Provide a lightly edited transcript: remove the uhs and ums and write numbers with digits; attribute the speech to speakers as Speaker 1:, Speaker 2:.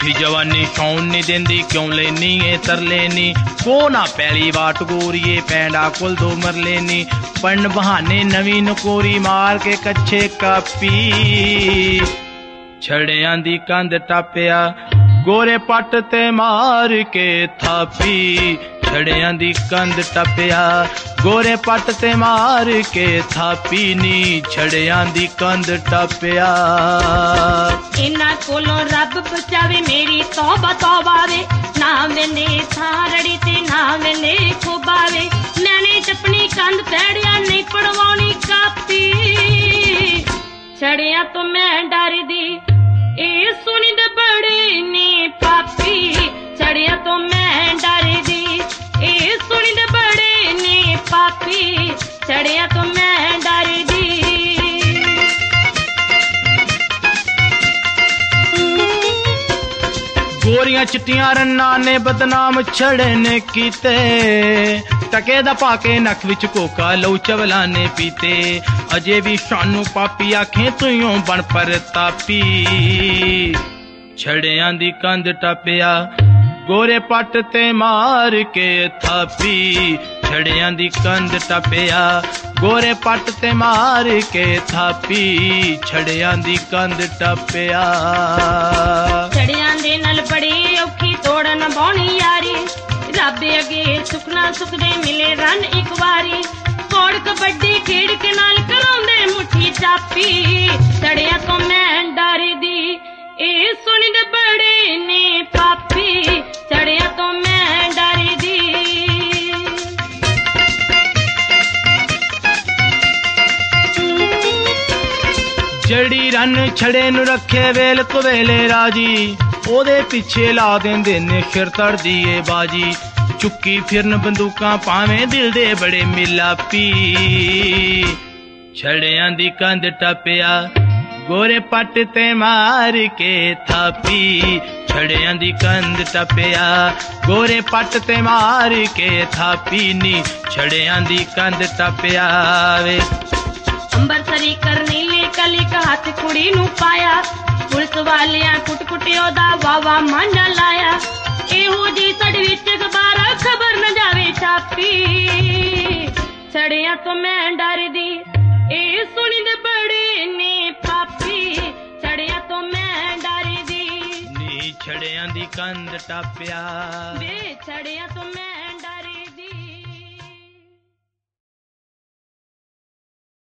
Speaker 1: ਨੀ जवानी सौन नहीं देंदी क्यों लेनी है तरले नी को ना पैली वाट गोरीए पैंडा कुल दो मरले नी पन बहाने नवी नकोरी मार के कच्छे कापी छड़ियां दी कंध टापिया गोरे पट ते मार के थापी छड़ियां दी कंध टपिया गोरे पट ते मार के थापी नी छड़ियां दी कंध टपिया
Speaker 2: इन्हां कोलों रब बचावे मेरी तौबा तौबा वे ना वेंदे थारड़ी ते ना वेंदे खुबावे नैने टपनी कंध पैड़िया नहीं पड़वानी कापी छड़ियां तो मैं डरदी ए सुनी दे बड़े ने पापी छड़ियां तो मैं डरदी ए सुनी दे बड़े ने पापी छड़ियां तो मैं डरदी
Speaker 1: गोरियां चिट्टियां रन्ना ने बदनाम छड़े ने कीते टके दा पाके नक विच कोका लऊ चवला ने पीते अजे भी शानू पापी आखें तुयों बन पर तापी छड़ियां दी कंध टपिया गोरे पट ते मार के थापी छड़ियां दी कंध टपिया गोरे पट ते मार के थापी छड़ियां दी कंध टपिया
Speaker 2: छड़ियां दे नल बड़ी औखी तोड़न बौनी यारी रब अगे सुखना सुख दे मिले रन एक वारी कोड़ कबड्डी खेड़ के नाल कराउंदे मुट्ठी चापी छड़ियां तो मैं डरदी ए सुनी दे बड़े ने पापी छड़ियां तो मैं डरदी
Speaker 1: जड़ी रन छड़े नु रखे वेल कवेले राजी ओदे पिछे ला देंदे ने सिर तरदी ए बाजी चुक्की फिरन बंदूकां पावें दिल दे बड़े मिलापी छड़ियां दी कंध टपिया गोरे पट ते मार के थापी छड़ियां दी कंध टपिया गोरे पट ते मार के थापी नी छड़ियां दी कंध टपिया वे
Speaker 2: अंबरसरी करनी ले कली का हाथ कुड़ी नू पाया पुलिस वालियां कुट कुटियो दा वावा मांझा लाया एहो जी सड़ विच गबारा खबर न जावे छापी छड़ियां तो मैं डरदी ए सुनी दे बड़े ने पापी छड़ियां तो मैं डरदी
Speaker 1: नी छड़ियां दी कंध टपिया
Speaker 2: वे छड़ियां तो मैं